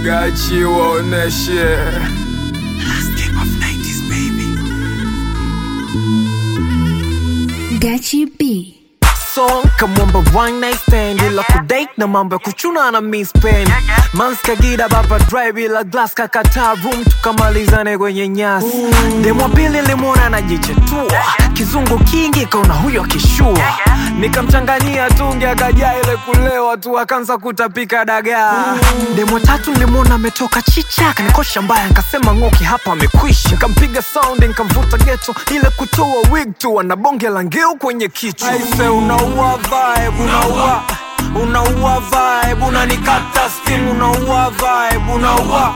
Gachi waoneshe. Last game of 90s baby. Gachi B. Song kamwamba one night stand ila kudate na mambo ya kuchuna na miss pen. Manska gida baba drive ila glass kakata room tukamalizane kwenye nyasi. Demo pili limona na jichetua kizungu kingi kaona huyo kishua. Nikamchanganyia tungi akaja ile kulewa tu akanza kutapika dagaa. Demo tatu limona ametoka chicha kanikosha mbaya nikasema ngoki hapa amekwisha. Nikampiga sound nikamvuta ghetto ile kutoa wig tu anabonge la ngeu kwenye kichwa. Aise unaua vibe unaua vibe unanikata steam unaua vibe unaua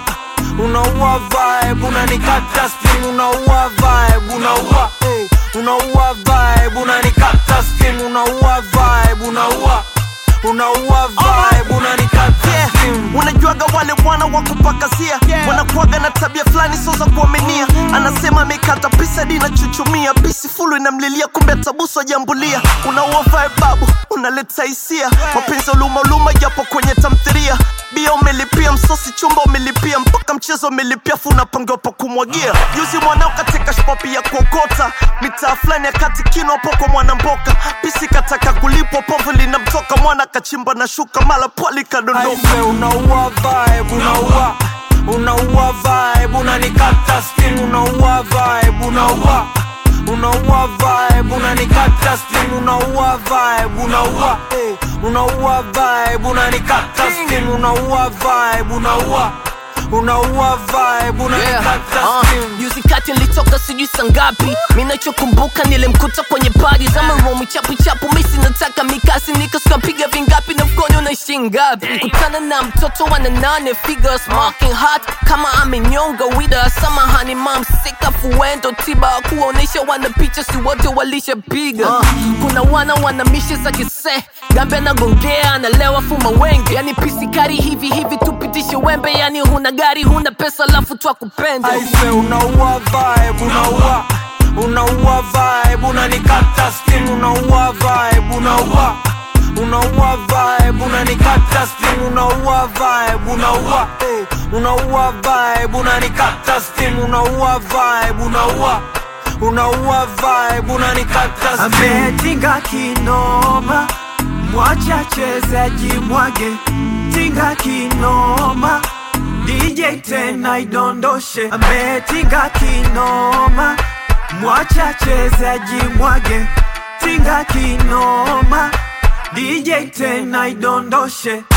vibe unanikata steam unaua vibe unaua vibe unanikata steam unaua vibe unaua vibe unanikata steam. Unajuaga wale wana wakupakazia wanakuaga na tabia fulani soza kuaminia. Anasema amekata pisa dina chuchumia pisi fulu inamlilia kumbe atabuso jambulia. Unaua vibe babu unaleta hisia mapenzi uluma japo kwenye tamthilia. Bia umelipia msosi chumba umelipia mpaka mchezo umelipia funa pango pa kumwagia. Yuzi mwanao katika shpopi ya kuokota mitaa fulani ya kati kino hapo kwa mwana mboka. Pisi kataka kulipo povu linamtoka mwana kachimba na shuka mala poli kadondoka. Aise unaua vibe unaua vibe unanikata steam unaua vibe unaua vibe unanikata steam unaua vibe unaua vibe unanikata steam unaua vibe unaua vibe unanikata steam. Yuzi kati nilitoka sijui sangapi. Minachokumbuka nilimkuta kwenye party za maromi chapu misi nataka mikasi nikaskapiga vingapi na mkono unaishi ngapi. Kutana na mtoto wana 8 figures smoking hot kama amenyonga wida. Samahani mom sika fuendo tiba kuonesha wana picha si wote walishapiga. Kuna wana mishe za kise gambe anagongea analewa fuma wenge. Yani pisikari hivi tupitishe wembe. Yani huna gari huna pesa lafu twa kupenda. Aise unaua vibe unanikata steam unaua vibe unaua vibe unanikata steam unaua vibe unanikata steam unaua vibe unanikata steam. Ametinga kinoma mwacha chezaji mwage. Tinga kinoma DJ tena idondoshe. Ametinga kinoma mwacha chezaji mwage. Tinga kinoma DJ tena idondoshe.